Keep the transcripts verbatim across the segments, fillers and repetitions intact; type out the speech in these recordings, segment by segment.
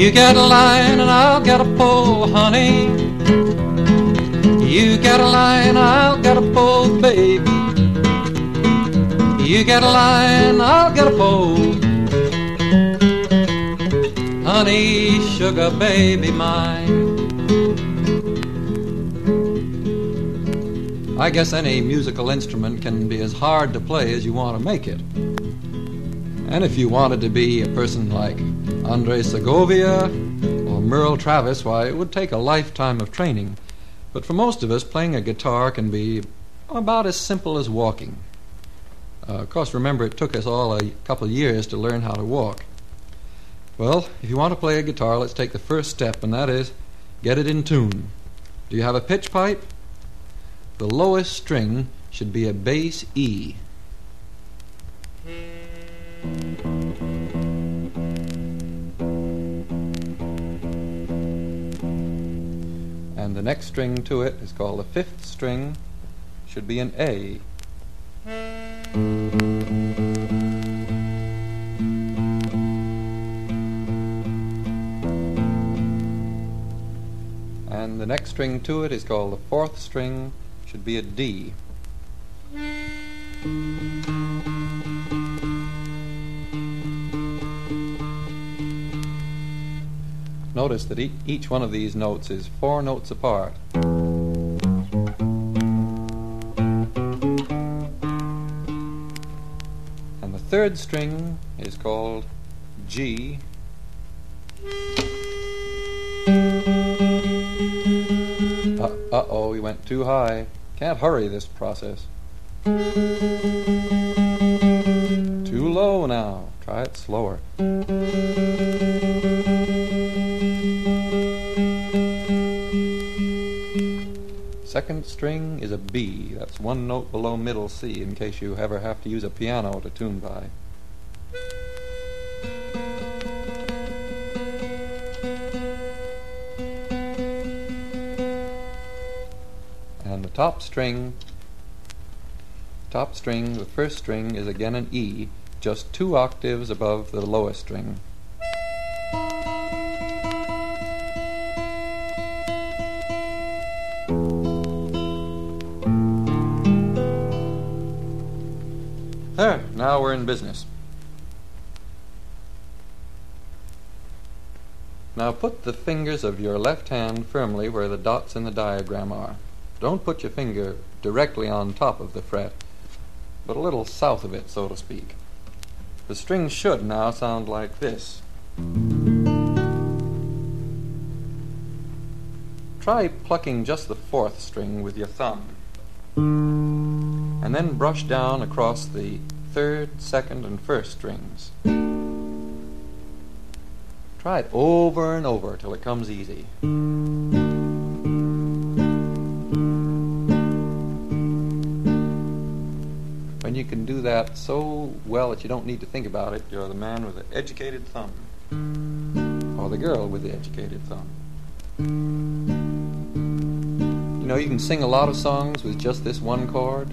You get a line and I'll get a pole, honey. You get a line, I'll get a pole, baby. You get a line, I'll get a pole. Honey, sugar, baby mine. I guess any musical instrument can be as hard to play as you want to make it. And if you wanted to be a person like Andre Segovia or Merle Travis, why, it would take a lifetime of training. But for most of us, playing a guitar can be about as simple as walking. Uh, of course, remember, it took us all a couple of years to learn how to walk. Well, if you want to play a guitar, let's take the first step, and that is get it in tune. Do you have a pitch pipe? The lowest string should be a bass E. And the next string to it is called the fifth string, should be an A. And the next string to it is called the fourth string, should be a D. Notice that e- each one of these notes is four notes apart. And the third string is called G. Uh, uh-oh, we went too high. Can't hurry this process. Too low now. Try it slower. Second string is a B. That's one note below middle C, in case you ever have to use a piano to tune by. And the top string, top string, the first string is again an E, just two octaves above the lowest string. There, now we're in business. Now put the fingers of your left hand firmly where the dots in the diagram are. Don't put your finger directly on top of the fret, but a little south of it, so to speak. The string should now sound like this. Try plucking just the fourth string with your thumb, and then brush down across the third, second, and first strings. Try it over and over till it comes easy. When you can do that so well that you don't need to think about it, you're the man with the educated thumb, or the girl with the educated thumb. You know, you can sing a lot of songs with just this one chord.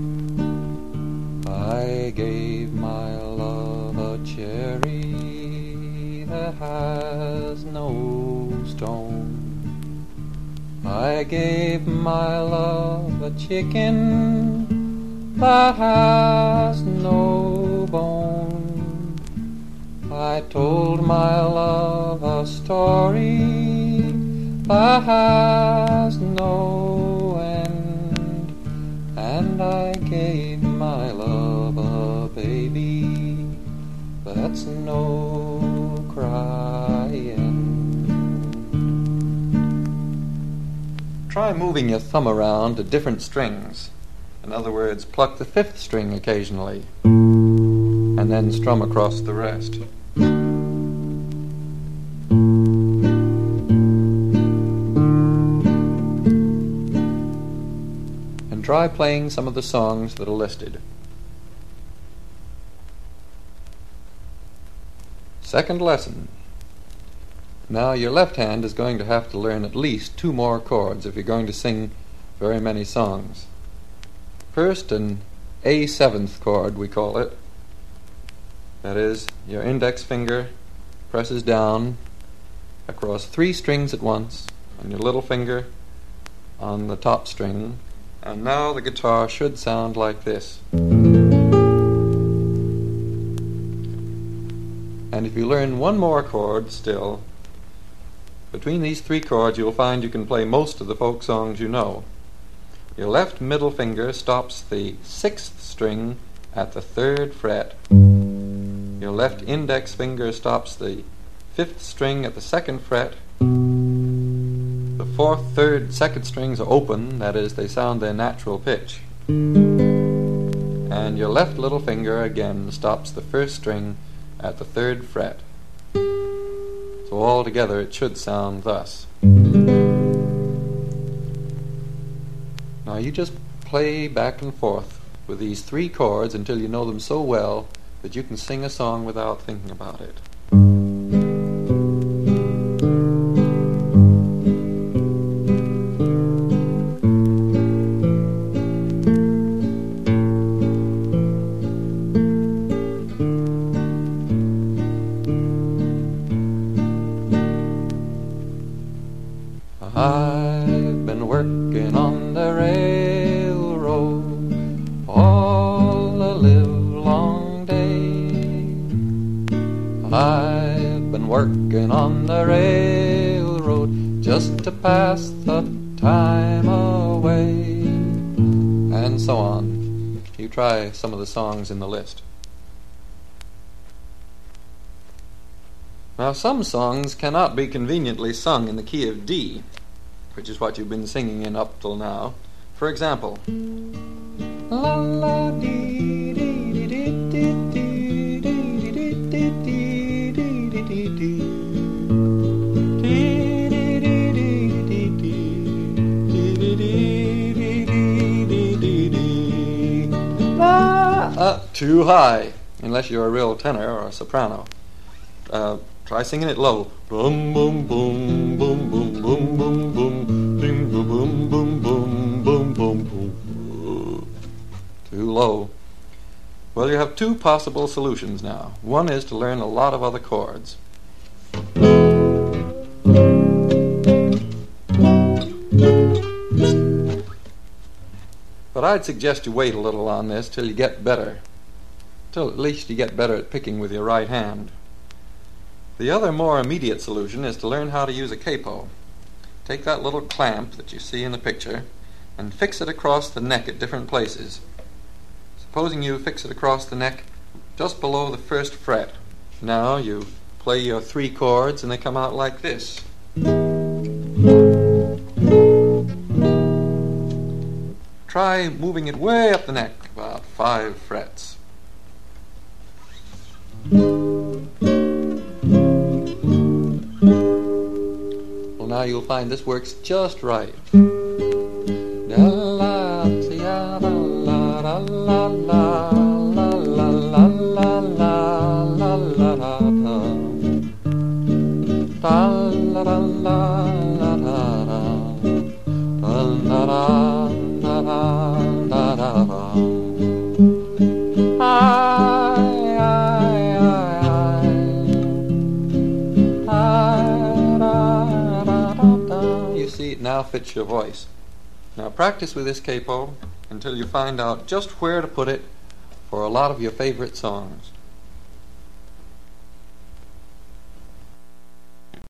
I gave my love a cherry that has no stone. I gave my love a chicken that has no bone. I told my love a story that has no end, and I gave my love a baby that's no crying. Try moving your thumb around to different strings. In other words, pluck the fifth string occasionally, and then strum across the rest. And try playing some of the songs that are listed. Second lesson. Now your left hand is going to have to learn at least two more chords if you're going to sing very many songs. First, an A seventh chord, we call it. That is, your index finger presses down across three strings at once and your little finger on the top string, and now the guitar should sound like this. And if you learn one more chord still, between these three chords you'll find you can play most of the folk songs you know. Your left middle finger stops the sixth string at the third fret. Your left index finger stops the fifth string at the second fret. The fourth, third, second strings are open, that is, they sound their natural pitch. And your left little finger again stops the first string at the third fret. So all together it should sound thus. Now you just play back and forth with these three chords until you know them so well that you can sing a song without thinking about it. I've been working on the railroad all the livelong day. I've been working on the railroad just to pass the time away. And so on. You try some of the songs in the list. Now, some songs cannot be conveniently sung in the key of D, which is what you've been singing in up till now. For example, la la dee dee dee dee dee dee dee dee dee dee. Uh, too high, unless you're a real tenor or a soprano. Uh, Try singing it low. Boom, boom, boom, boom, boom, boom, boom, boom, boom, boom, boom, boom, boom, boom, boom. Too low. Well, you have two possible solutions now. One is to learn a lot of other chords. But I'd suggest you wait a little on this till you get better. Till at least you get better at picking with your right hand. The other more immediate solution is to learn how to use a capo. Take that little clamp that you see in the picture and fix it across the neck at different places. Supposing you fix it across the neck just below the first fret. Now you play your three chords and they come out like this. Try moving it way up the neck, about five frets. Now you'll find this works just right. It now fits your voice. Now practice with this capo until you find out just where to put it for a lot of your favorite songs.